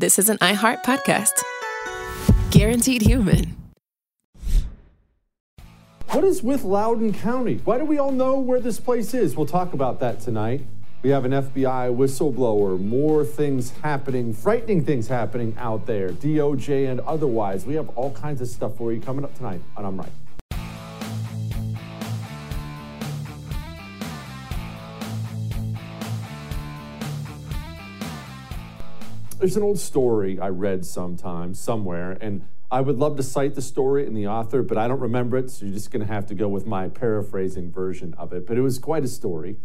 this is an iHeart podcast. Guaranteed human. What is with Loudoun County? Why do we all know where this place is? We'll talk about that tonight. We have an FBI whistleblower, more things happening, frightening things happening out there, DOJ and otherwise. We have all kinds of stuff for you coming up tonight on I'm Right. There's an old story I read sometime, somewhere, and I would love to cite the story and the author, but I don't remember it, so you're just going to have to go with my paraphrasing version of it. But it was quite a story,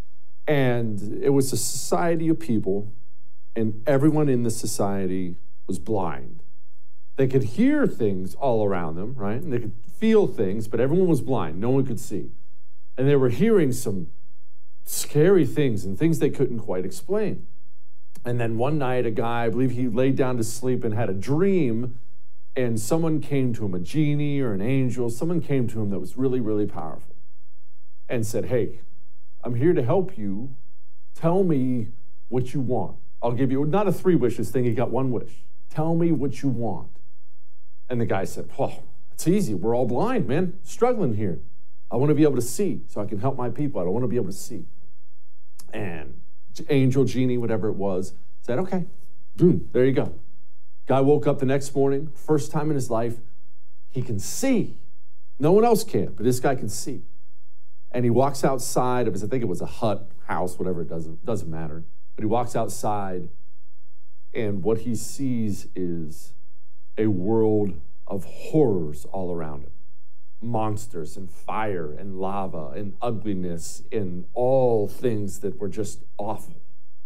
and it was a society of people, and everyone in the society was blind. They could hear things all around them, right? And they could feel things, but everyone was blind. No one could see. And they were hearing some scary things and things they couldn't quite explain. And then one night, a guy, I believe he laid down to sleep and had a dream, and someone came to him, a genie or an angel, someone came to him that was really, really powerful and said, hey, I'm here to help you. Tell me what you want. I'll give you, not a 3 wishes thing, he got 1 wish. Tell me what you want. And the guy said, well, it's easy. We're all blind, man. Struggling here. I want to be able to see so I can help my people. I don't want to be able to see. And angel, genie, whatever it was, said, okay, boom, there you go. Guy woke up the next morning, first time in his life, he can see. No one else can, but this guy can see. And he walks outside of his, I think it was a hut, house, whatever, it doesn't matter. But he walks outside, and what he sees is a world of horrors all around him. Monsters and fire and lava and ugliness and all things that were just awful.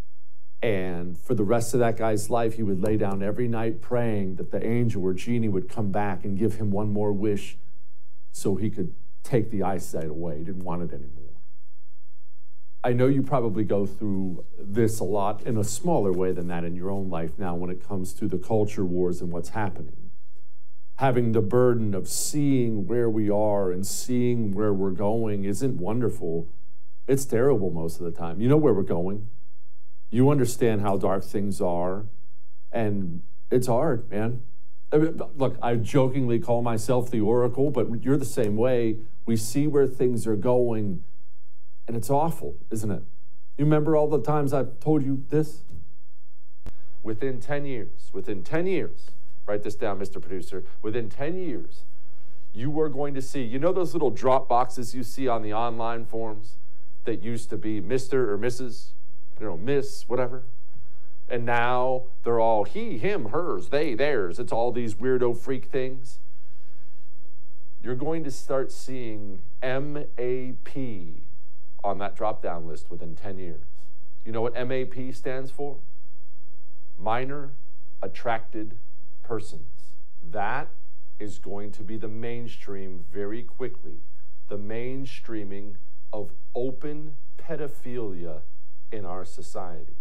And for the rest of that guy's life, he would lay down every night praying that the angel or genie would come back and give him 1 more wish so he could take the eyesight away. He didn't want it anymore. I know you probably go through this a lot in a smaller way than that in your own life now when it comes to the culture wars and what's happening. Having the burden of seeing where we are and seeing where we're going isn't wonderful. It's terrible most of the time. You know where we're going. You understand how dark things are, and it's hard, man. I mean, look, I jokingly call myself the Oracle, but you're the same way. We see where things are going, and it's awful, isn't it? You remember all the times I've told you this? Within 10 years, write this down, Mr. Producer. Within 10 years, you are going to see, you know those little drop boxes you see on the online forums that used to be Mr. or Mrs., Miss, whatever. And now they're all he, him, hers, they, theirs. It's all these weirdo freak things. You're going to start seeing MAP on that drop-down list within 10 years. You know what MAP stands for? Minor Attracted Persons. That is going to be the mainstream very quickly. The mainstreaming of open pedophilia in our society.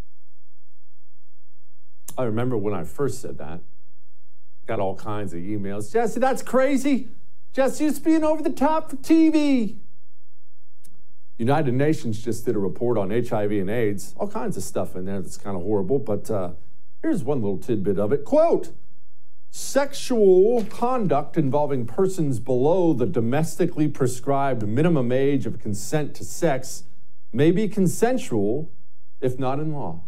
I remember when I first said that, got all kinds of emails. Jesse, that's crazy. Jesse, it's being over the top for TV. United Nations just did a report on HIV and AIDS. All kinds of stuff in there that's kind of horrible, but here's one little tidbit of it. Quote, sexual conduct involving persons below the domestically prescribed minimum age of consent to sex may be consensual, if not in law.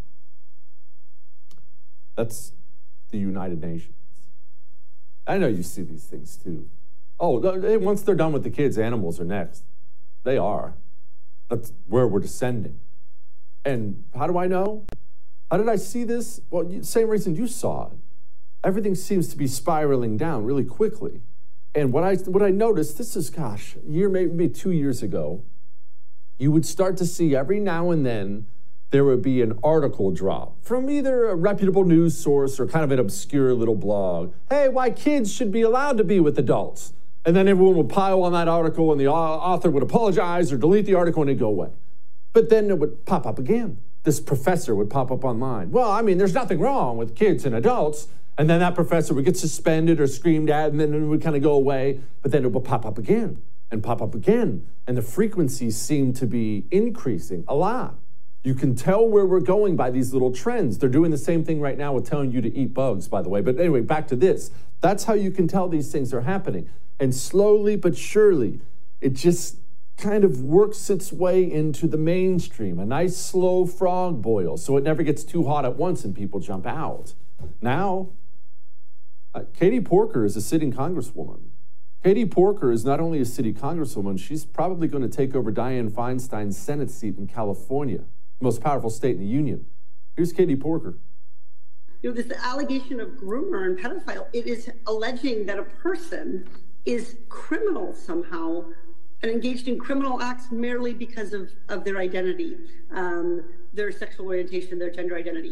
That's the United Nations. I know you see these things too. Oh, once they're done with the kids, animals are next. They are. That's where we're descending. And how do I know? How did I see this? Well, same reason you saw it. Everything seems to be spiraling down really quickly. And what I noticed, this is, a year, maybe 2 years ago, you would start to see every now and then there would be an article drop from either a reputable news source or kind of an obscure little blog. Hey, why kids should be allowed to be with adults. And then everyone would pile on that article and the author would apologize or delete the article and it'd go away. But then it would pop up again. This professor would pop up online. Well, I mean, there's nothing wrong with kids and adults. And then that professor would get suspended or screamed at and then it would kind of go away. But then it would pop up again and pop up again. And the frequencies seem to be increasing a lot. You can tell where we're going by these little trends. They're doing the same thing right now with telling you to eat bugs, by the way. But anyway, back to this. That's how you can tell these things are happening. And slowly but surely, it just kind of works its way into the mainstream, a nice slow frog boil, so it never gets too hot at once and people jump out. Now, Katie Porker is a sitting congresswoman. Katie Porker is not only a city congresswoman, she's probably going to take over Dianne Feinstein's Senate seat in California, the most powerful state in the union. Here's Katie Porker. This allegation of groomer and pedophile, it is alleging that a person is criminal somehow and engaged in criminal acts merely because of their identity, their sexual orientation, their gender identity.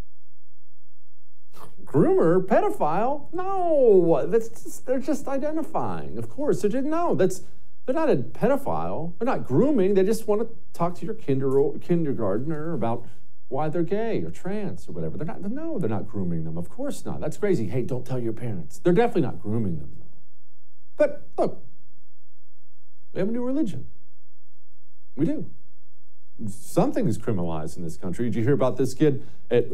Groomer, pedophile? No, they're just identifying. Of course, they're not a pedophile. They're not grooming. They just want to talk to your kindergartner about why they're gay or trans or whatever. They're not grooming them. Of course not. That's crazy. Hey, don't tell your parents. They're definitely not grooming them, though. But look, we have a new religion. We do. Something is criminalized in this country. Did you hear about this kid at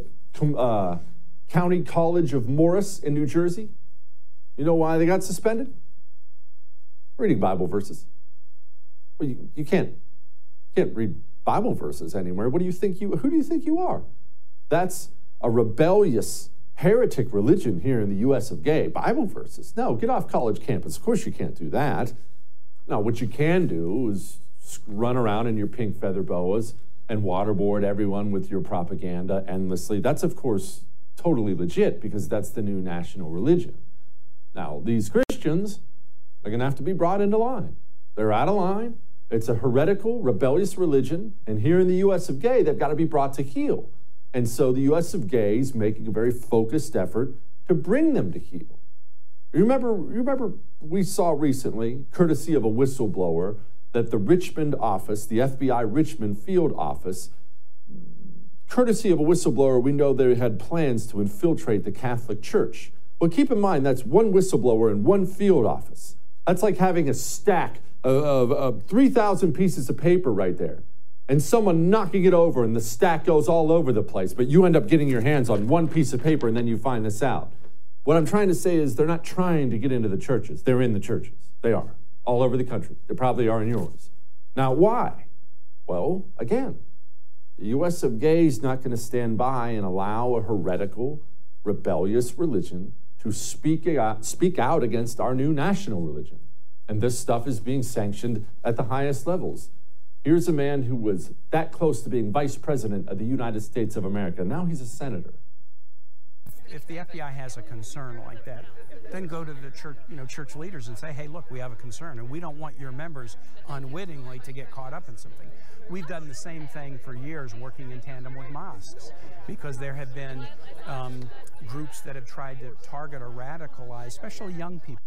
County College of Morris in New Jersey? You know why they got suspended? Reading Bible verses. Well, you can't read Bible verses anywhere. Who do you think you are? That's a rebellious heretic religion here in the U.S. of gay. Bible verses. No, get off college campus. Of course you can't do that. Now, what you can do is run around in your pink feather boas and waterboard everyone with your propaganda endlessly. That's, of course, totally legit because that's the new national religion. Now, these Christians are going to have to be brought into line. They're out of line. It's a heretical, rebellious religion. And here in the U.S. of gay, they've got to be brought to heel. And so the U.S. of gay is making a very focused effort to bring them to heel. You remember we saw recently, courtesy of a whistleblower, that the Richmond office, the FBI Richmond field office, courtesy of a whistleblower, we know they had plans to infiltrate the Catholic Church. Well, keep in mind, that's one whistleblower in one field office. That's like having a stack of 3,000 pieces of paper right there, and someone knocking it over, and the stack goes all over the place, but you end up getting your hands on one piece of paper, and then you find this out. What I'm trying to say is they're not trying to get into the churches. They're in the churches. They are, all over the country. They probably are in yours. Now, why? Well, again, the U.S. of gay is not going to stand by and allow a heretical, rebellious religion to speak out against our new national religion. And this stuff is being sanctioned at the highest levels. Here's a man who was that close to being vice president of the United States of America. Now he's a senator. If the FBI has a concern like that, then go to the church, church leaders and say, hey, look, we have a concern, and we don't want your members unwittingly to get caught up in something. We've done the same thing for years working in tandem with mosques because there have been groups that have tried to target or radicalize, especially young people.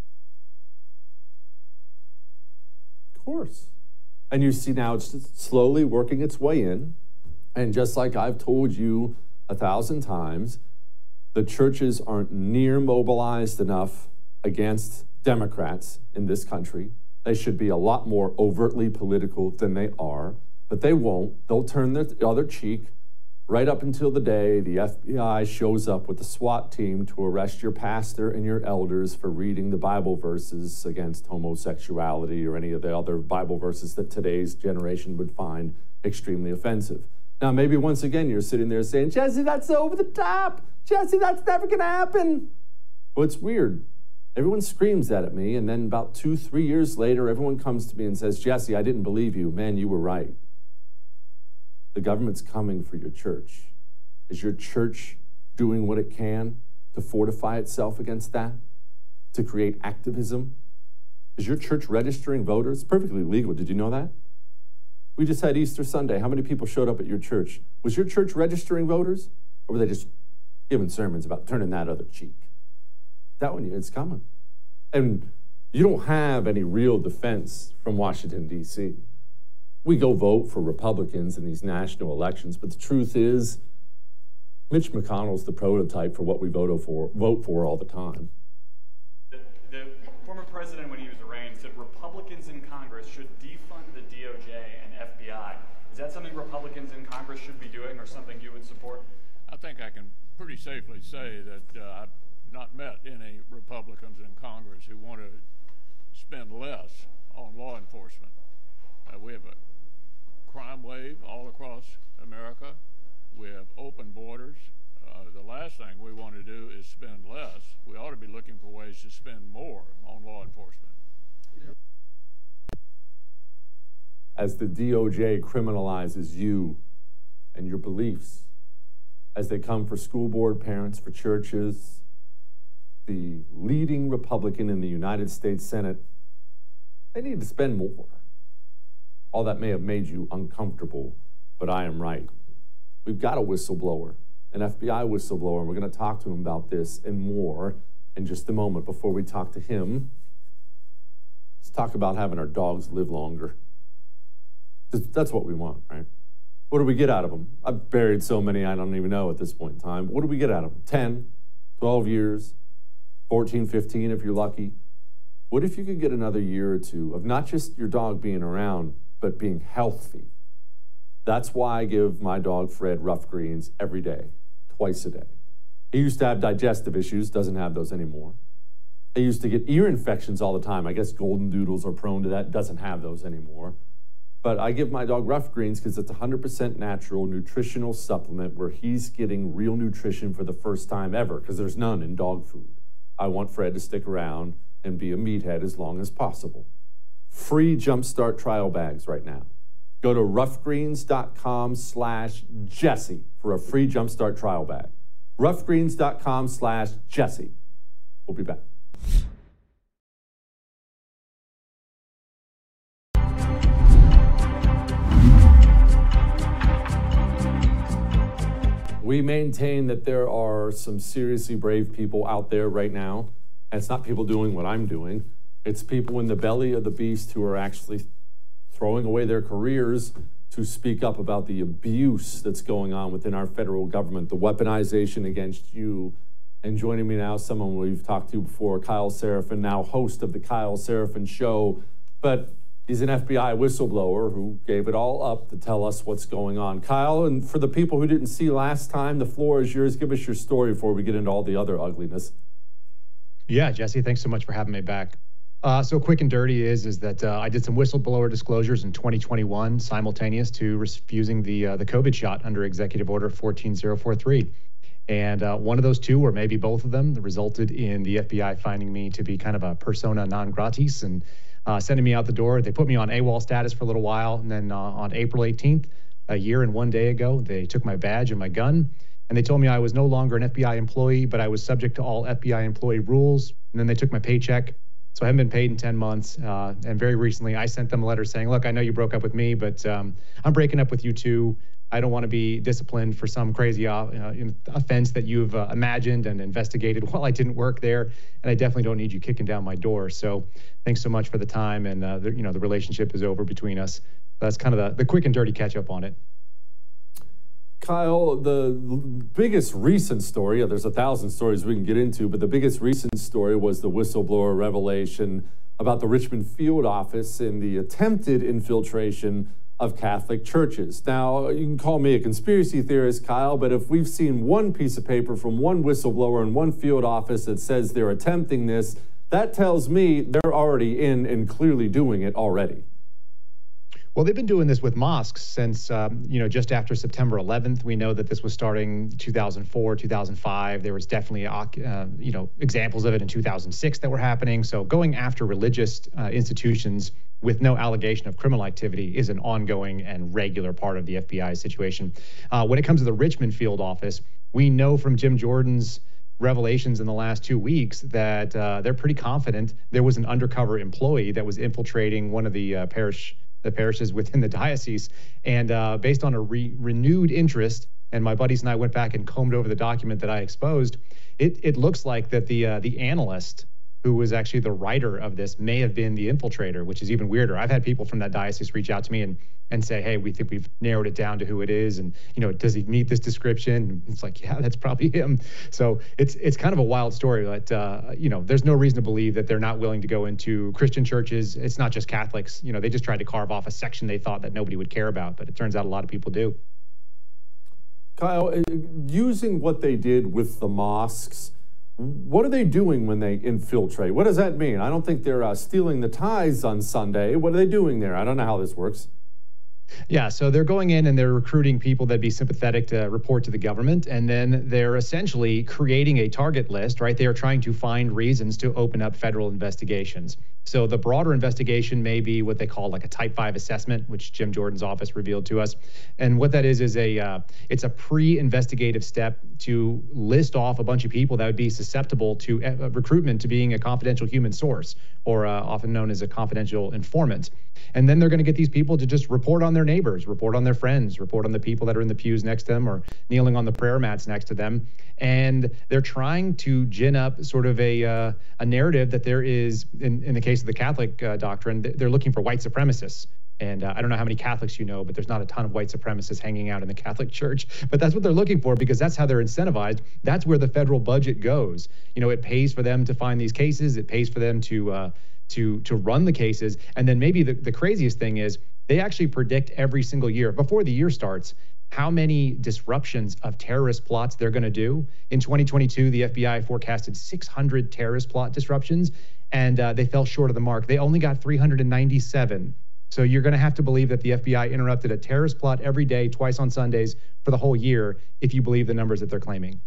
Of course. And you see now it's slowly working its way in. And just like I've told you 1,000 times, the churches aren't near mobilized enough against Democrats in this country. They should be a lot more overtly political than they are, but they won't. They'll turn the other cheek right up until the day the FBI shows up with the SWAT team to arrest your pastor and your elders for reading the Bible verses against homosexuality or any of the other Bible verses that today's generation would find extremely offensive. Now, maybe once again, you're sitting there saying, Jesse, that's over the top. Jesse, that's never going to happen. Well, it's weird. Everyone screams that at me, and then about 2-3 years later, everyone comes to me and says, Jesse, I didn't believe you. Man, you were right. The government's coming for your church. Is your church doing what it can to fortify itself against that? To create activism? Is your church registering voters? It's perfectly legal. Did you know that? We just had Easter Sunday. How many people showed up at your church? Was your church registering voters? Or were they just giving sermons about turning that other cheek? That one, it's coming. And you don't have any real defense from Washington, D.C. We go vote for Republicans in these national elections, but the truth is, Mitch McConnell's the prototype for what we vote for all the time. The former president, when he was arraigned, said Republicans in Congress should defund the DOJ and FBI. Is that something Republicans in Congress should be doing, or something you would support? I think I can pretty safely say that I've not met any Republicans in Congress who want to spend less on law enforcement. We have a crime wave all across America. We have open borders. The last thing we want to do is spend less. We ought to be looking for ways to spend more on law enforcement. As the DOJ criminalizes you and your beliefs, as they come for school board parents, for churches, the leading Republican in the United States Senate, they need to spend more. All that may have made you uncomfortable, but I am right. We've got a whistleblower, an FBI whistleblower, and we're going to talk to him about this and more in just a moment. Before we talk to him, let's talk about having our dogs live longer. That's what we want, right? What do we get out of them? I've buried so many I don't even know at this point in time. What do we get out of them? 10, 12 years, 14, 15 if you're lucky. What if you could get another year or two of not just your dog being around, but being healthy? That's why I give my dog Fred Rough Greens every day, twice a day. He used to have digestive issues, doesn't have those anymore. He used to get ear infections all the time. I guess golden doodles are prone to that, doesn't have those anymore. But I give my dog Rough Greens because it's a 100% natural nutritional supplement where he's getting real nutrition for the first time ever, because there's none in dog food. I want Fred to stick around and be a meathead as long as possible. Free Jumpstart trial bags right now. Go to roughgreens.com/Jesse for a free Jumpstart trial bag. roughgreens.com/Jesse. We'll be back. We maintain that there are some seriously brave people out there right now. And it's not people doing what I'm doing. It's people in the belly of the beast who are actually throwing away their careers to speak up about the abuse that's going on within our federal government, the weaponization against you. And joining me now, someone we've talked to before, Kyle Seraphin, now host of the Kyle Seraphin Show. But he's an FBI whistleblower who gave it all up to tell us what's going on. Kyle, and for the people who didn't see last time, the floor is yours. Give us your story before we get into all the other ugliness. Yeah, Jesse, thanks so much for having me back. So quick and dirty is that I did some whistleblower disclosures in 2021, simultaneous to refusing the COVID shot under Executive Order 14043. And one of those two, or maybe both of them, resulted in the FBI finding me to be kind of a persona non gratis and sending me out the door. They put me on AWOL status for a little while. And then on April 18th, a year and 1 day ago, they took my badge and my gun. And they told me I was no longer an FBI employee, but I was subject to all FBI employee rules. And then they took my paycheck. So I haven't been paid in 10 months. And very recently, I sent them a letter saying, look, I know you broke up with me, but I'm breaking up with you too. I don't want to be disciplined for some crazy offense that you've imagined and investigated while I didn't work there. And I definitely don't need you kicking down my door. So thanks so much for the time. And, the relationship is over between us. That's kind of the quick and dirty catch up on it. Kyle, the biggest recent story, there's 1,000 stories we can get into, but the biggest recent story was the whistleblower revelation about the Richmond field office and the attempted infiltration of Catholic churches. Now, you can call me a conspiracy theorist, Kyle, but if we've seen one piece of paper from one whistleblower in one field office that says they're attempting this, that tells me they're already in and clearly doing it already. Well, they've been doing this with mosques since, just after September 11th. We know that this was starting 2004, 2005. There was definitely, examples of it in 2006 that were happening. So going after religious institutions with no allegation of criminal activity is an ongoing and regular part of the FBI situation. When it comes to the Richmond field office, we know from Jim Jordan's revelations in the last 2 weeks that they're pretty confident there was an undercover employee that was infiltrating one of the parishes within the diocese. And based on a renewed interest, and my buddies and I went back and combed over the document that I exposed, it looks like that the analyst who was actually the writer of this may have been the infiltrator, which is even weirder. I've had people from that diocese reach out to me and and say, hey, we think we've narrowed it down to who it is. And, does he meet this description? And it's like, yeah, that's probably him. So it's kind of a wild story. But, there's no reason to believe that they're not willing to go into Christian churches. It's not just Catholics. They just tried to carve off a section they thought that nobody would care about. But it turns out a lot of people do. Kyle, using what they did with the mosques, what are they doing when they infiltrate? What does that mean? I don't think they're stealing the tithes on Sunday. What are they doing there? I don't know how this works. Yeah, so they're going in and they're recruiting people that'd be sympathetic to report to the government, and then they're essentially creating a target list, right? They are trying to find reasons to open up federal investigations. So the broader investigation may be what they call like a Type 5 assessment, which Jim Jordan's office revealed to us. And what that is it's a pre-investigative step to list off a bunch of people that would be susceptible to recruitment to being a confidential human source, or often known as a confidential informant. And then they're going to get these people to just report on their neighbors, report on their friends, report on the people that are in the pews next to them or kneeling on the prayer mats next to them. And they're trying to gin up sort of a narrative that there is, in the case of the Catholic doctrine, they're looking for white supremacists. And I don't know how many Catholics but there's not a ton of white supremacists hanging out in the Catholic Church. But that's what they're looking for, because that's how they're incentivized. That's where the federal budget goes. It pays for them to find these cases. It pays for them to run the cases. And then maybe the craziest thing is they actually predict every single year, before the year starts, how many disruptions of terrorist plots they're going to do. In 2022, the FBI forecasted 600 terrorist plot disruptions, and they fell short of the mark. They only got 397. So you're going to have to believe that the FBI interrupted a terrorist plot every day, twice on Sundays, for the whole year, if you believe the numbers that they're claiming.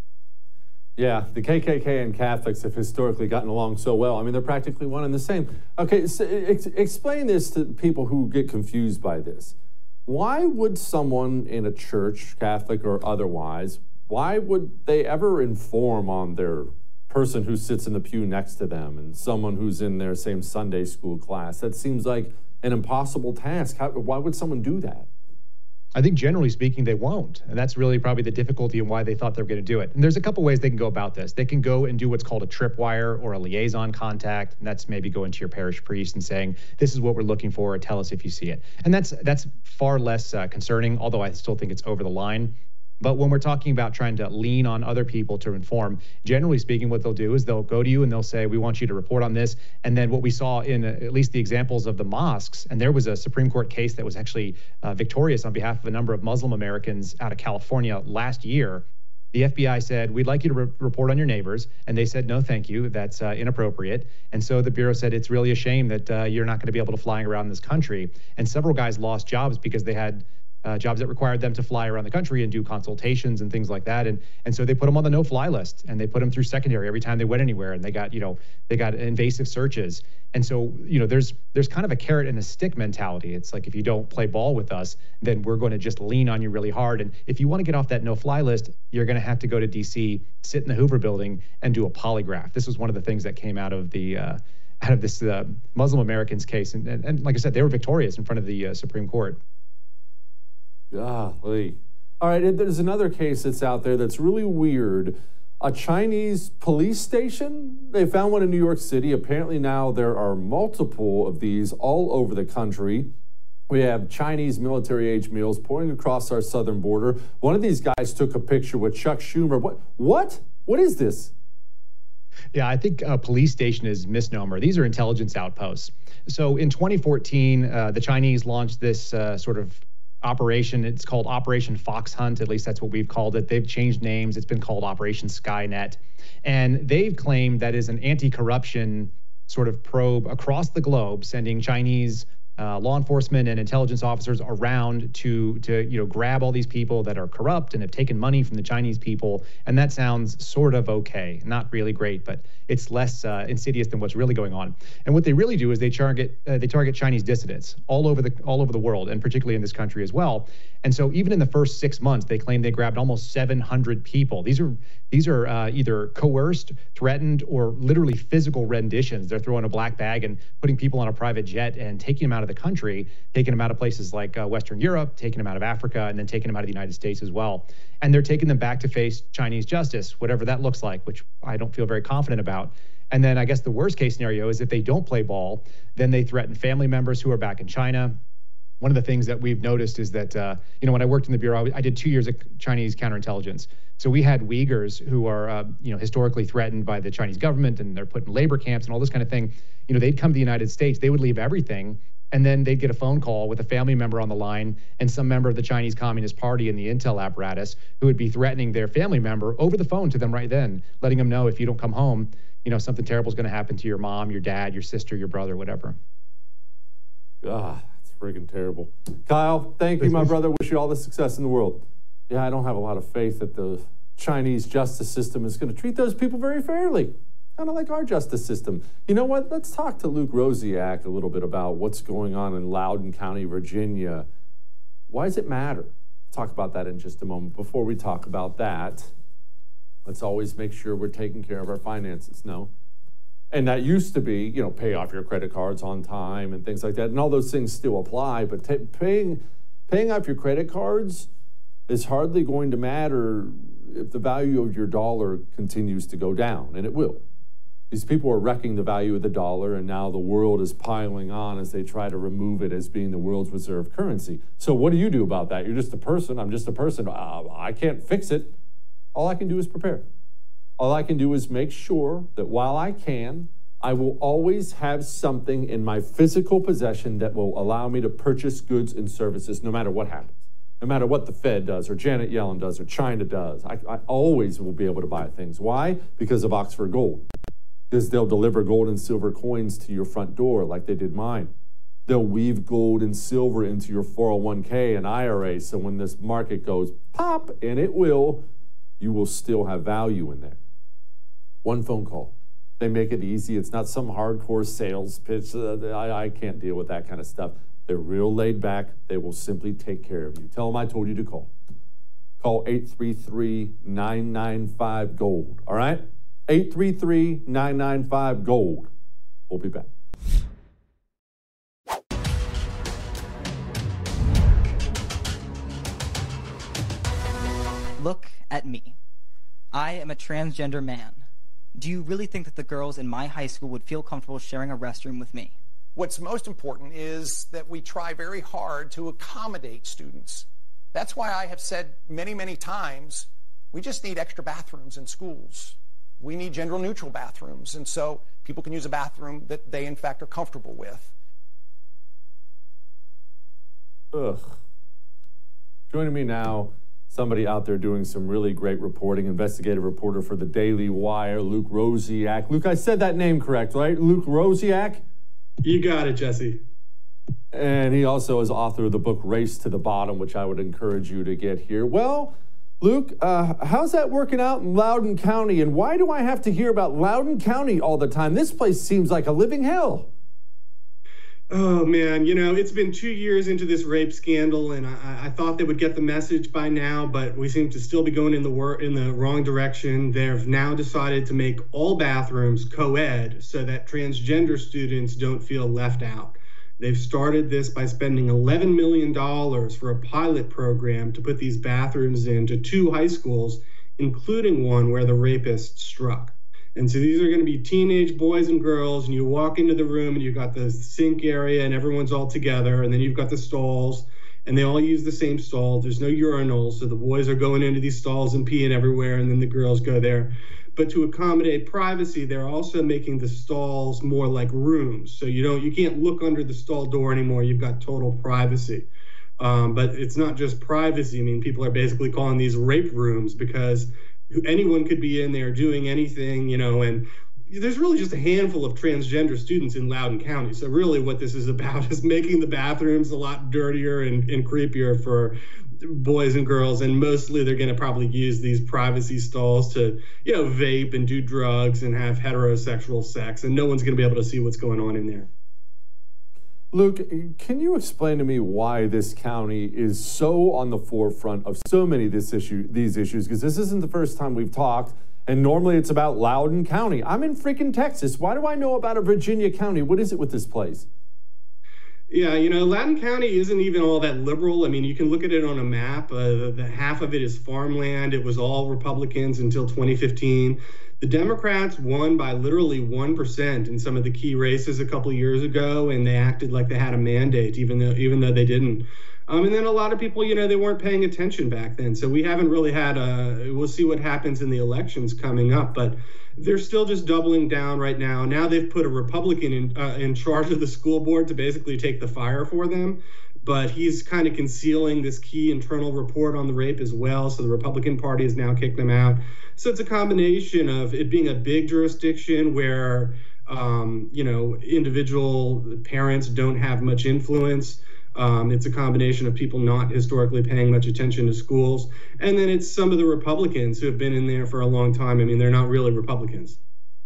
Yeah, the KKK and Catholics have historically gotten along so well. I mean, they're practically one and the same. Okay, so explain this to people who get confused by this. Why would someone in a church, Catholic or otherwise, why would they ever inform on their person who sits in the pew next to them and someone who's in their same Sunday school class? That seems like an impossible task. Why would someone do that? I think generally speaking, they won't. And that's really probably the difficulty and why they thought they were going to do it. And there's a couple ways they can go about this. They can go and do what's called a tripwire or a liaison contact. And that's maybe going to your parish priest and saying, this is what we're looking for. Tell us if you see it. And that's far less concerning, although I still think it's over the line. But when we're talking about trying to lean on other people to inform, generally speaking, what they'll do is they'll go to you and they'll say, we want you to report on this. And then what we saw in at least the examples of the mosques, and there was a Supreme Court case that was actually victorious on behalf of a number of Muslim Americans out of California last year. The FBI said, we'd like you to report on your neighbors. And they said, no, thank you. That's inappropriate. And so the Bureau said, it's really a shame that you're not going to be able to fly around this country. And several guys lost jobs because they had jobs that required them to fly around the country and do consultations and things like that. And so they put them on the no-fly list, and they put them through secondary every time they went anywhere, and they got invasive searches. And so, there's kind of a carrot and a stick mentality. It's like, if you don't play ball with us, then we're going to just lean on you really hard. And if you want to get off that no-fly list, you're going to have to go to DC, sit in the Hoover building, and do a polygraph. This was one of the things that came out of this Muslim Americans case. And like I said, they were victorious in front of the Supreme Court. Golly. All right, there's another case that's out there that's really weird. A Chinese police station? They found one in New York City. Apparently now there are multiple of these all over the country. We have Chinese military-age meals pouring across our southern border. One of these guys took a picture with Chuck Schumer. What? What is this? Yeah, I think a police station is misnomer. These are intelligence outposts. So in 2014, the Chinese launched this sort of operation. It's called Operation Fox Hunt. At least that's what we've called it. They've changed names. It's been called Operation Skynet. And they've claimed that is an anti-corruption sort of probe across the globe, sending Chinese law enforcement and intelligence officers around to grab all these people that are corrupt and have taken money from the Chinese people. And that sounds sort of okay, not really great, but it's less insidious than what's really going on. And what they really do is they target Chinese dissidents all over the world, and particularly in this country as well. And so even in the first 6 months, they claim they grabbed almost 700 people. These are either coerced, threatened, or literally physical renditions. They're throwing a black bag and putting people on a private jet and taking them out of the country, taking them out of places like Western Europe, taking them out of Africa, and then taking them out of the United States as well. And they're taking them back to face Chinese justice, whatever that looks like, which I don't feel very confident about. And then I guess the worst case scenario is if they don't play ball, then they threaten family members who are back in China. one of the things that we've noticed is that, when I worked in the Bureau, I did 2 years of Chinese counterintelligence. So we had Uyghurs who are, historically threatened by the Chinese government, and they're put in labor camps and all this kind of thing. They'd come to the United States, they would leave everything, and then they'd get a phone call with a family member on the line and some member of the Chinese Communist Party in the intel apparatus who would be threatening their family member over the phone to them right then, letting them know if you don't come home, something terrible is going to happen to your mom, your dad, your sister, your brother, whatever. Ah, that's friggin' terrible. Kyle, thank you, my brother. Wish you all the success in the world. Yeah, I don't have a lot of faith that the Chinese justice system is going to treat those people very fairly. Kind of like our justice system. You know what? Let's talk to Luke Rosiak a little bit about what's going on in Loudoun County, Virginia. Why does it matter? We'll talk about that in just a moment. Before we talk about that, let's always make sure we're taking care of our finances, no? And that used to be, pay off your credit cards on time and things like that. And all those things still apply, but paying off your credit cards is hardly going to matter if the value of your dollar continues to go down, and it will. These people are wrecking the value of the dollar, and now the world is piling on as they try to remove it as being the world's reserve currency. So what do you do about that? You're just a person. I'm just a person. I can't fix it. All I can do is prepare. All I can do is make sure that while I can, I will always have something in my physical possession that will allow me to purchase goods and services no matter what happens. No matter what the Fed does, or Janet Yellen does, or China does. I always will be able to buy things. Why? Because of Oxford Gold. Because they'll deliver gold and silver coins to your front door like they did mine. They'll weave gold and silver into your 401k and IRA, so when this market goes pop, and it will, you will still have value in there. One phone call. They make it easy. It's not some hardcore sales pitch. I can't deal with that kind of stuff. They're real laid back. They will simply take care of you. Tell them I told you to call. Call 833-995-GOLD. All right? 833-995-GOLD. We'll be back. Look at me. I am a transgender man. Do you really think that the girls in my high school would feel comfortable sharing a restroom with me? What's most important is that we try very hard to accommodate students. That's why I have said many, many times, we just need extra bathrooms in schools. We need gender-neutral bathrooms, and so people can use a bathroom that they, in fact, are comfortable with. Ugh. Joining me now, somebody out there doing some really great reporting, investigative reporter for the Daily Wire, Luke Rosiak. Luke, I said that name correct, right? Luke Rosiak? You got it, Jesse. And he also is author of the book Race to the Bottom, which I would encourage you to get here. Well, Luke, how's that working out in Loudoun County? And why do I have to hear about Loudoun County all the time? This place seems like a living hell. Oh, man, it's been 2 years into this rape scandal, and I thought they would get the message by now, but we seem to still be going in the wrong direction. They've now decided to make all bathrooms co-ed so that transgender students don't feel left out. They've started this by spending $11 million for a pilot program to put these bathrooms into 2 high schools, including one where the rapist struck. And so these are going to be teenage boys and girls, and you walk into the room and you've got the sink area and everyone's all together, and then you've got the stalls, and they all use the same stall. There's no urinals, so the boys are going into these stalls and peeing everywhere, and then the girls go there. But to accommodate privacy, they're also making the stalls more like rooms. So you can't look under the stall door anymore. You've got total privacy. But it's not just privacy. I mean, people are basically calling these rape rooms because anyone could be in there doing anything, and there's really just a handful of transgender students in Loudoun County. So really what this is about is making the bathrooms a lot dirtier and creepier for boys and girls. And mostly they're going to probably use these privacy stalls to, vape and do drugs and have heterosexual sex. And no one's going to be able to see what's going on in there. Luke, can you explain to me why this county is so on the forefront of so many of these issues? Because this isn't the first time we've talked, and normally it's about Loudoun County. I'm in freaking Texas. Why do I know about a Virginia county? What is it with this place? Yeah, Loudoun County isn't even all that liberal. I mean, you can look at it on a map. The half of it is farmland. It was all Republicans until 2015. The Democrats won by literally 1% in some of the key races a couple of years ago, and they acted like they had a mandate, even though they didn't. And then a lot of people, they weren't paying attention back then. So we haven't really had we'll see what happens in the elections coming up, but they're still just doubling down right now. Now they've put a Republican in charge of the school board to basically take the fire for them. But he's kind of concealing this key internal report on the rape as well. So the Republican Party has now kicked them out. So it's a combination of it being a big jurisdiction where, individual parents don't have much influence. It's a combination of people not historically paying much attention to schools. And then it's some of the Republicans who have been in there for a long time. I mean, they're not really Republicans.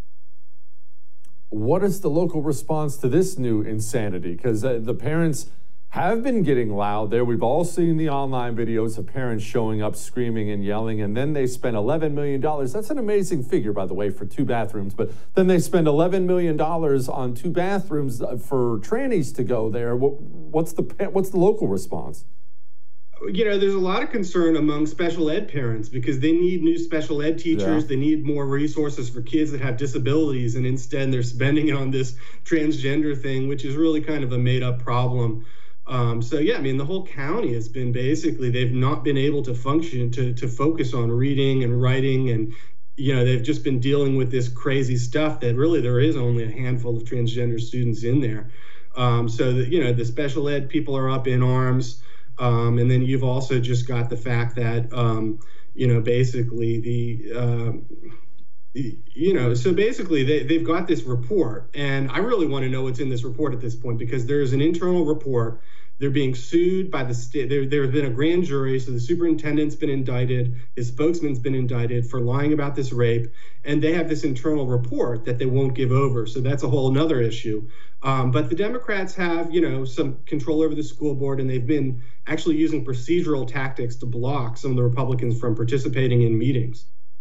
What is the local response to this new insanity? Because the parents have been getting loud there. We've all seen the online videos of parents showing up, screaming and yelling, and then they spend $11 million. That's an amazing figure, by the way, for 2 bathrooms. But then they spend $11 million on 2 bathrooms for trannies to go there. What's the local response? There's a lot of concern among special ed parents because they need new special ed teachers. Yeah. They need more resources for kids that have disabilities. And instead, they're spending it on this transgender thing, which is really kind of a made-up problem. The whole county has been basically, they've not been able to function to focus on reading and writing. And, they've just been dealing with this crazy stuff that really there is only a handful of transgender students in there. The special ed people are up in arms. And then you've also just got the fact that, they've got this report, and I really want to know what's in this report at this point because there's an internal report. They're being sued by the state. There's been a grand jury, so the superintendent's been indicted, his spokesman's been indicted for lying about this rape, and they have this internal report that they won't give over. So that's a whole nother issue. But the Democrats have, some control over the school board, and they've been actually using procedural tactics to block some of the Republicans from participating in meetings.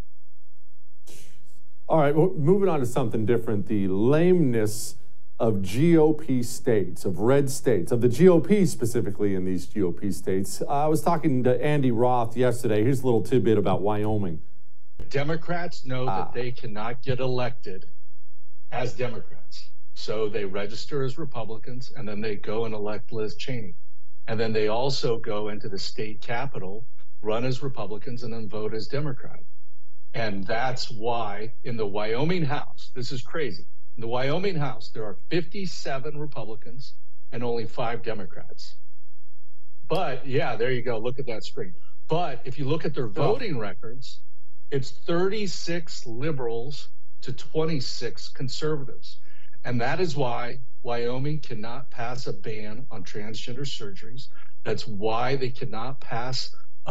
All right, well, moving on to something different, the lameness of GOP states, of red states, of the GOP specifically in these GOP states. I was talking to Andy Roth yesterday. Here's a little tidbit about Wyoming. Democrats know that they cannot get elected as Democrats. So they register as Republicans, and then they go and elect Liz Cheney. And then they also go into the state capitol, run as Republicans, and then vote as Democrats. And that's why in the Wyoming House, this is crazy. In the Wyoming House, there are 57 Republicans and only 5 Democrats. But yeah, there you go. Look at that screen. But if you look at their voting records, it's 36 liberals to 26 conservatives. And that is why Wyoming cannot pass a ban on transgender surgeries. That's why they cannot pass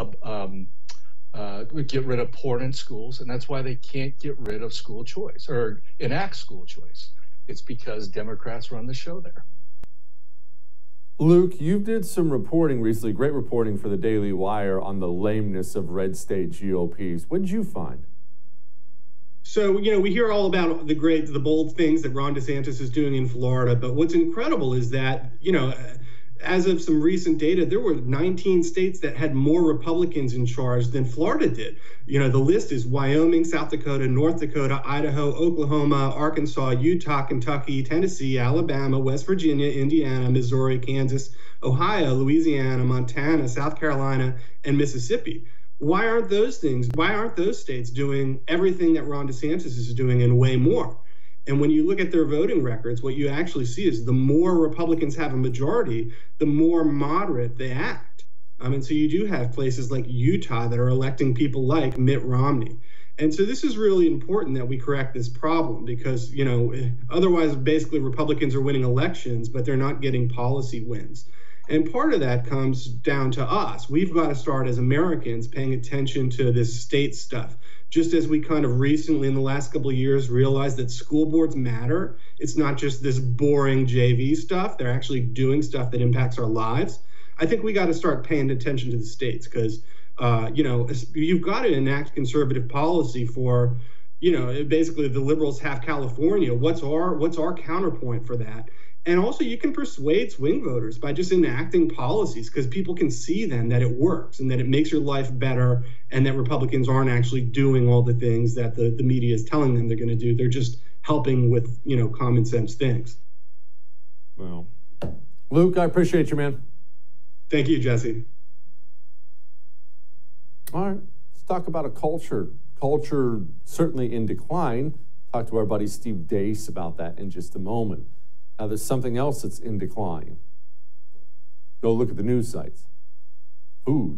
get rid of porn in schools, and that's why they can't get rid of school choice or enact school choice. It's because Democrats run the show there. Luke, you did some reporting recently, great reporting for the Daily Wire on the lameness of red state GOPs. What did you find? So, we hear all about the bold things that Ron DeSantis is doing in Florida, but what's incredible is that, as of some recent data, there were 19 states that had more Republicans in charge than Florida did. The list is Wyoming, South Dakota, North Dakota, Idaho, Oklahoma, Arkansas, Utah, Kentucky, Tennessee, Alabama, West Virginia, Indiana, Missouri, Kansas, Ohio, Louisiana, Montana, South Carolina, and Mississippi. Why aren't those states doing everything that Ron DeSantis is doing and way more? And when you look at their voting records, what you actually see is the more Republicans have a majority, the more moderate they act. And so you do have places like Utah that are electing people like Mitt Romney. And so this is really important that we correct this problem because, otherwise basically Republicans are winning elections, but they're not getting policy wins. And part of that comes down to us. We've got to start as Americans paying attention to this state stuff. Just as we kind of recently in the last couple of years realized that school boards matter. It's not just this boring JV stuff. They're actually doing stuff that impacts our lives. I think we got to start paying attention to the states because, you've got to enact conservative policy for, basically the liberals have California. What's our counterpoint for that? And also you can persuade swing voters by just enacting policies, because people can see then that it works and that it makes your life better, and that Republicans aren't actually doing all the things that the media is telling them they're going to do. They're just helping with, common sense things. Well, Luke, I appreciate you, man. Thank you, Jesse. All right, let's talk about a culture. Culture certainly in decline. Talk to our buddy Steve Deace about that in just a moment. Now, there's something else that's in decline. Go look at the news sites. Food.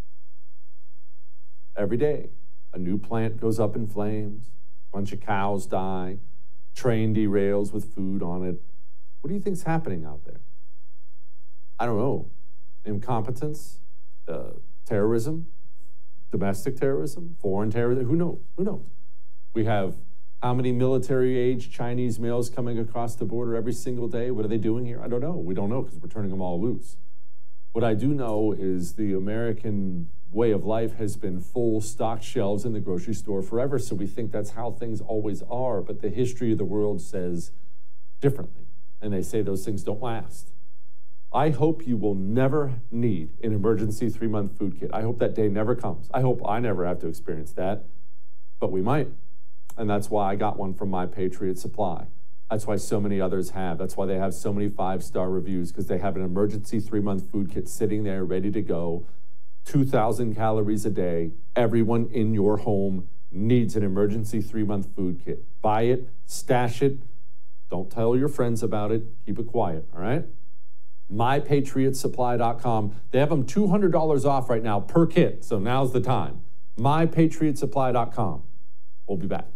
Every day, a new plant goes up in flames, a bunch of cows die, train derails with food on it. What do you think's happening out there? I don't know. Incompetence, terrorism, domestic terrorism, foreign terrorism. Who knows? Who knows? We have how many military-age Chinese males coming across the border every single day? What are they doing here? I don't know. We don't know because we're turning them all loose. What I do know is the American way of life has been full stocked shelves in the grocery store forever, so we think that's how things always are, but the history of the world says differently, and they say those things don't last. I hope you will never need an emergency 3-month food kit. I hope that day never comes. I hope I never have to experience that, but we might. And that's why I got one from My Patriot Supply. That's why so many others have. That's why they have so many 5-star reviews, because they have an emergency 3-month food kit sitting there ready to go. 2,000 calories a day. Everyone in your home needs an emergency 3-month food kit. Buy it, stash it. Don't tell your friends about it. Keep it quiet, all right? MyPatriotSupply.com. They have them $200 off right now per kit, so now's the time. MyPatriotSupply.com. We'll be back.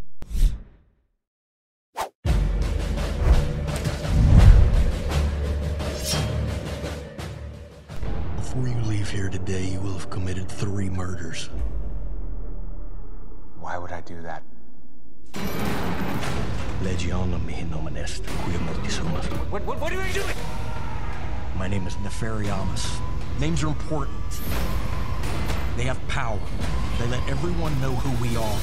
Before you leave here today, you will have committed 3 murders. Why would I do that? Legion mihin nominest, quia mortis sumas. What are you doing? My name is Nefariamus. Names are important. They have power. They let everyone know who we are.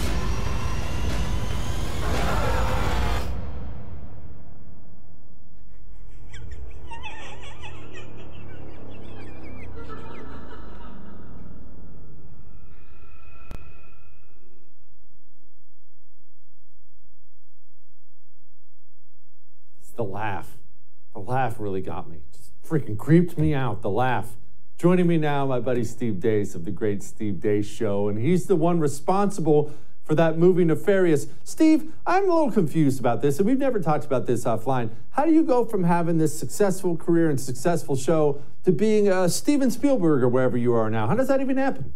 It's the laugh. The laugh really got me. Just freaking creeped me out, the laugh. Joining me now, my buddy Steve Deace of The Great Steve Deace Show, and he's the one responsible for that movie Nefarious. Steve, I'm a little confused about this, and we've never talked about this offline. How do you go from having this successful career and successful show to being Steven Spielberg or wherever you are now? How does that even happen?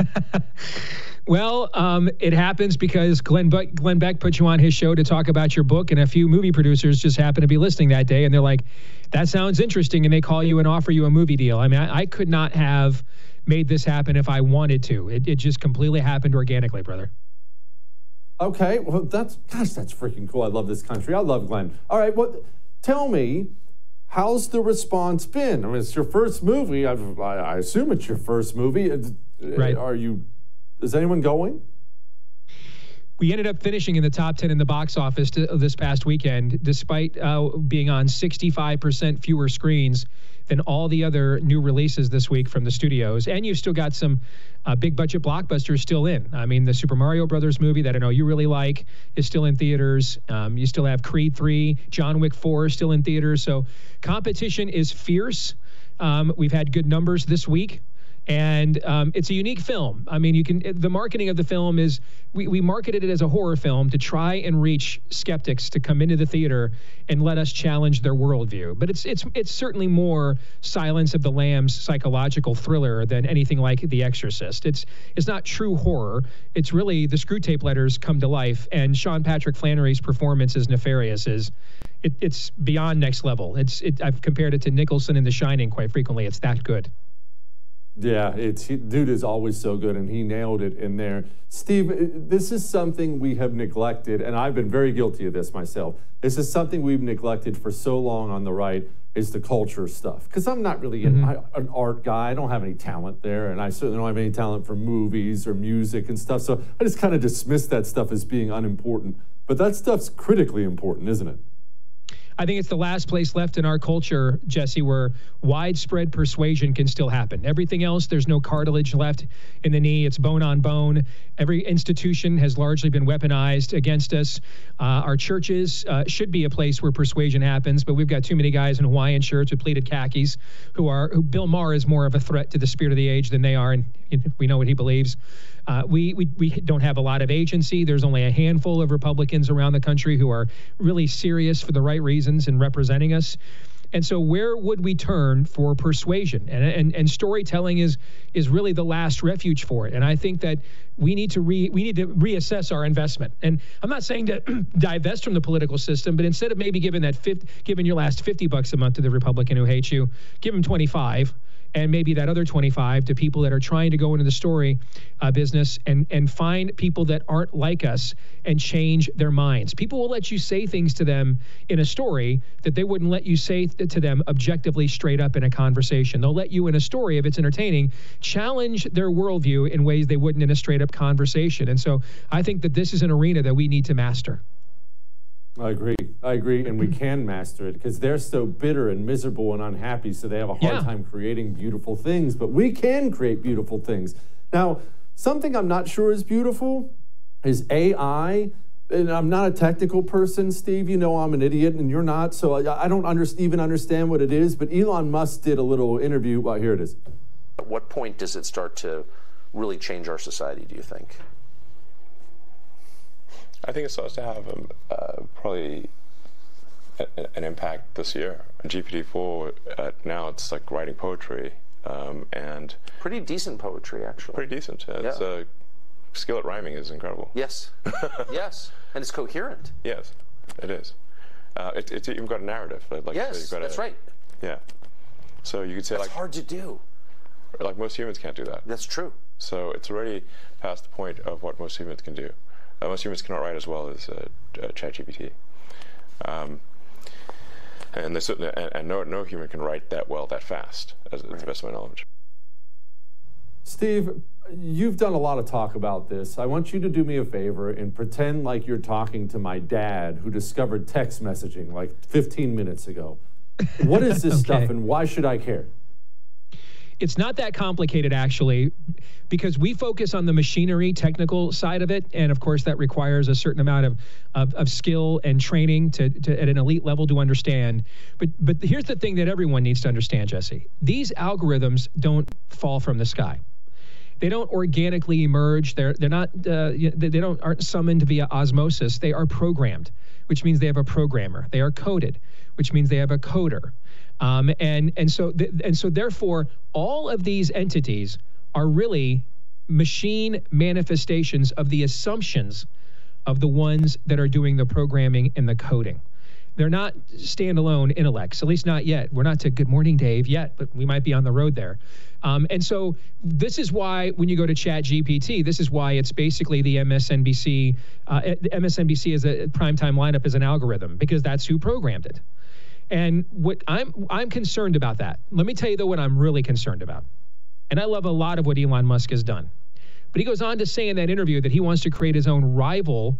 Well, it happens because Glenn Beck put you on his show to talk about your book, and a few movie producers just happened to be listening that day, and they're like, that sounds interesting, and they call you and offer you a movie deal. I mean, I could not have made this happen if I wanted to. It just completely happened organically, brother. Okay, well, that's freaking cool. I love this country. I love Glenn. All right, well, tell me, how's the response been? I mean, it's your first movie. I assume it's your first movie. Right. Is anyone going? We ended up finishing in the top 10 in the box office this past weekend, despite being on 65% fewer screens than all the other new releases this week from the studios. And you've still got some big budget blockbusters still in. I mean, the Super Mario Brothers movie that I know you really like is still in theaters. You still have Creed 3, John Wick 4 still in theaters. So competition is fierce. We've had good numbers this week. And it's a unique film. I mean, the marketing of the film is, we marketed it as a horror film to try and reach skeptics to come into the theater and let us challenge their worldview. But it's certainly more Silence of the Lambs psychological thriller than anything like The Exorcist. It's not true horror. It's really the Screw Tape Letters come to life, and Sean Patrick Flannery's performance as Nefarious it's beyond next level. I've compared it to Nicholson in The Shining quite frequently. It's that good. Yeah, dude is always so good, and he nailed it in there. Steve, this is something we have neglected, and I've been very guilty of this myself. This is something we've neglected for so long on the right, is the culture stuff. Because I'm not really an art guy. I don't have any talent there, and I certainly don't have any talent for movies or music and stuff. So I just kind of dismiss that stuff as being unimportant. But that stuff's critically important, isn't it? I think it's the last place left in our culture, Jesse, where widespread persuasion can still happen. Everything else, there's no cartilage left in the knee. It's bone on bone. Every institution has largely been weaponized against us. Our churches should be a place where persuasion happens, but we've got too many guys in Hawaiian shirts with pleated khakis who Bill Maher is more of a threat to the spirit of the age than they are, and we know what he believes. We don't have a lot of agency. There's only a handful of Republicans around the country who are really serious for the right reasons in representing us. And so where would we turn for persuasion? And storytelling is really the last refuge for it. And I think that we need to reassess our investment. And I'm not saying to divest from the political system, but instead of maybe giving your last $50 a month to the Republican who hates you, give him 25. And maybe that other 25 to people that are trying to go into the story business and find people that aren't like us and change their minds. People will let you say things to them in a story that they wouldn't let you say to them objectively straight up in a conversation. They'll let you in a story, if it's entertaining, challenge their worldview in ways they wouldn't in a straight up conversation. And so I think that this is an arena that we need to master. I agree, and we can master it because they're so bitter and miserable and unhappy, so they have a hard time creating beautiful things, but we can create beautiful things. Now, something I'm not sure is beautiful is AI, and I'm not a technical person, Steve. You know I'm an idiot, and you're not, so I don't even understand what it is, but Elon Musk did a little interview. Well, here it is. At what point does it start to really change our society, do you think? I think it starts to have probably an impact this year. GPT-4, now it's like writing poetry. And pretty decent poetry, actually. Pretty decent. Its skill at rhyming is incredible. Yes. Yes. And it's coherent. Yes, it is. It's even got a narrative. Yes, that's right. Yeah. So you could say that's hard to do. Like most humans can't do that. That's true. So it's already past the point of what most humans can do. Most humans cannot write as well as ChatGPT, and there's certainly no human can write that well that fast, as to the best of my knowledge. Steve, you've done a lot of talk about this. I want you to do me a favor and pretend like you're talking to my dad, who discovered text messaging like 15 minutes ago. What is this stuff, and why should I care? It's not that complicated, actually, because we focus on the machinery, technical side of it. And of course, that requires a certain amount of skill and training to at an elite level to understand. But here's the thing that everyone needs to understand, Jesse. These algorithms don't fall from the sky. They don't organically emerge. They're not. Aren't summoned via osmosis. They are programmed, which means they have a programmer. They are coded, which means they have a coder. And so therefore, all of these entities are really machine manifestations of the assumptions of the ones that are doing the programming and the coding. They're not standalone intellects, at least not yet. We're not to Good Morning Dave yet, but we might be on the road there. And so this is why when you go to ChatGPT, this is why it's basically the MSNBC. MSNBC as a primetime lineup as an algorithm, because that's who programmed it. And what I'm concerned about that. Let me tell you, though, what I'm really concerned about. And I love a lot of what Elon Musk has done. But he goes on to say in that interview that he wants to create his own rival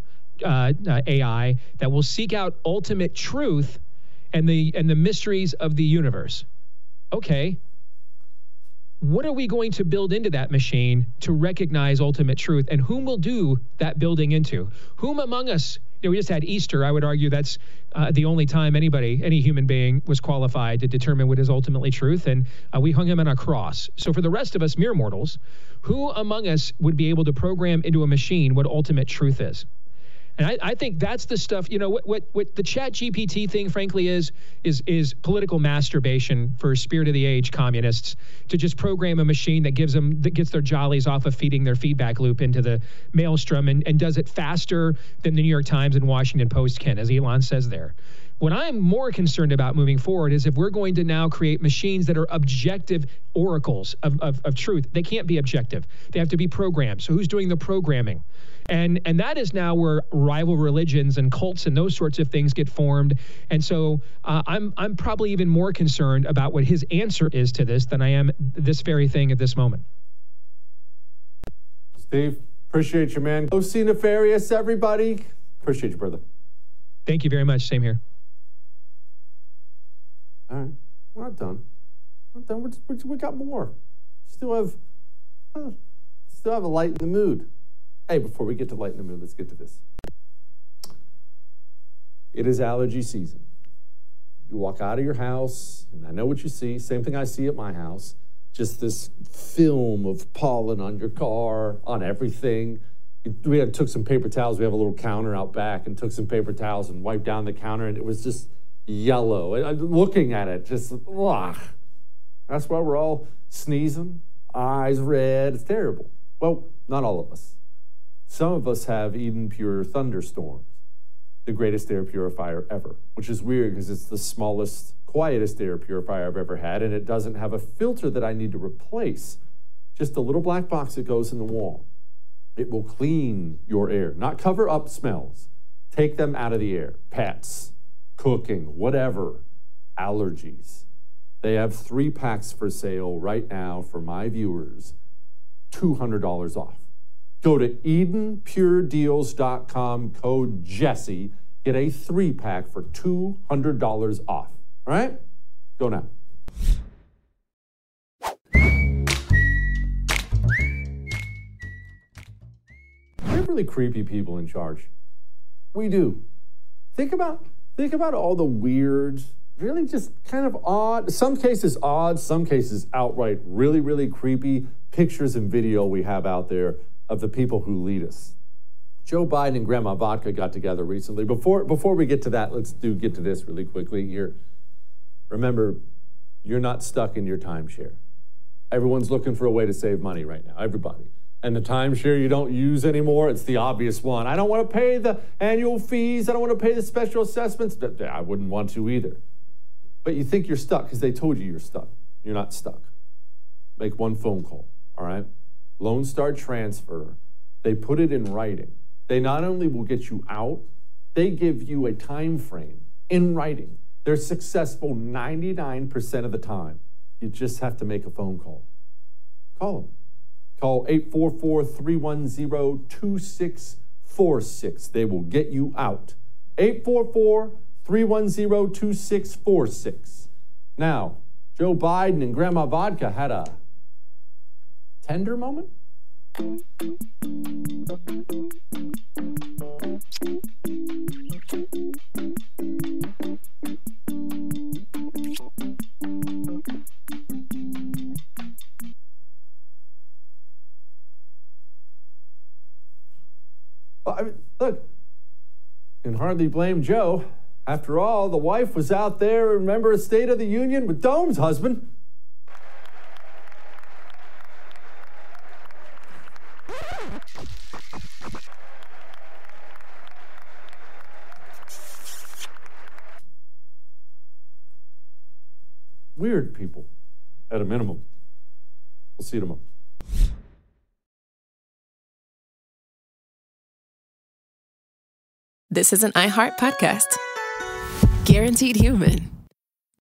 AI that will seek out ultimate truth and the mysteries of the universe. Okay. What are we going to build into that machine to recognize ultimate truth? And whom will do that building into? Whom among us? We just had Easter. I would argue that's the only time any human being was qualified to determine what is ultimately truth, and we hung him on a cross. So for the rest of us mere mortals, who among us would be able to program into a machine what ultimate truth is? And I think that's the stuff, what the ChatGPT thing, frankly, is political masturbation for spirit of the age communists to just program a machine that gets their jollies off of feeding their feedback loop into the maelstrom and does it faster than the New York Times and Washington Post can, as Elon says there. What I'm more concerned about moving forward is if we're going to now create machines that are objective oracles of truth. They can't be objective. They have to be programmed. So who's doing the programming? And that is now where rival religions and cults and those sorts of things get formed. And so I'm probably even more concerned about what his answer is to this than I am this very thing at this moment. Steve, appreciate you, man. Go see Nefarious, everybody. Appreciate you, brother. Thank you very much. Same here. All right, we're not done. We got more. Still have a light in the mood. Hey, before we get to light in the mood, let's get to this. It is allergy season. You walk out of your house, and I know what you see. Same thing I see at my house. Just this film of pollen on your car, on everything. We took some paper towels. We have a little counter out back, and took some paper towels and wiped down the counter, and it was just yellow. Looking at it, just, ugh. That's why we're all sneezing, eyes red. It's terrible. Well, not all of us. Some of us have Eden Pure Thunderstorms, the greatest air purifier ever, which is weird because it's the smallest, quietest air purifier I've ever had, and it doesn't have a filter that I need to replace. Just a little black box that goes in the wall. It will clean your air, not cover up smells. Take them out of the air. Pets, cooking, whatever, allergies. They have 3 packs for sale right now for my viewers, $200 off. Go to EdenPureDeals.com, code Jesse, get a 3-pack for $200 off. All right? Go now. We have really creepy people in charge. We do. Think about all the weird, really just kind of odd, some cases odd, some cases outright really, really creepy pictures and video we have out there of the people who lead us. Joe Biden and Grandma Vodka got together recently. Before we get to that, let's get to this really quickly here. Remember, you're not stuck in your timeshare. Everyone's looking for a way to save money right now, everybody. And the timeshare you don't use anymore, it's the obvious one. I don't want to pay the annual fees. I don't want to pay the special assessments. I wouldn't want to either. But you think you're stuck because they told you you're stuck. You're not stuck. Make one phone call, all right? Lone Star Transfer, they put it in writing. They not only will get you out, they give you a time frame in writing. They're successful 99% of the time. You just have to make a phone call. Call them. Call 844-310-2646. They will get you out. 844-310-2646. Now, Joe Biden and Grandma Vodka had a tender moment? Well, I mean, look, can hardly blame Joe. After all, the wife was out there, remember, a State of the Union with Dome's husband. Weird people, at a minimum. We'll see you tomorrow. This is an iHeart podcast. Guaranteed Human.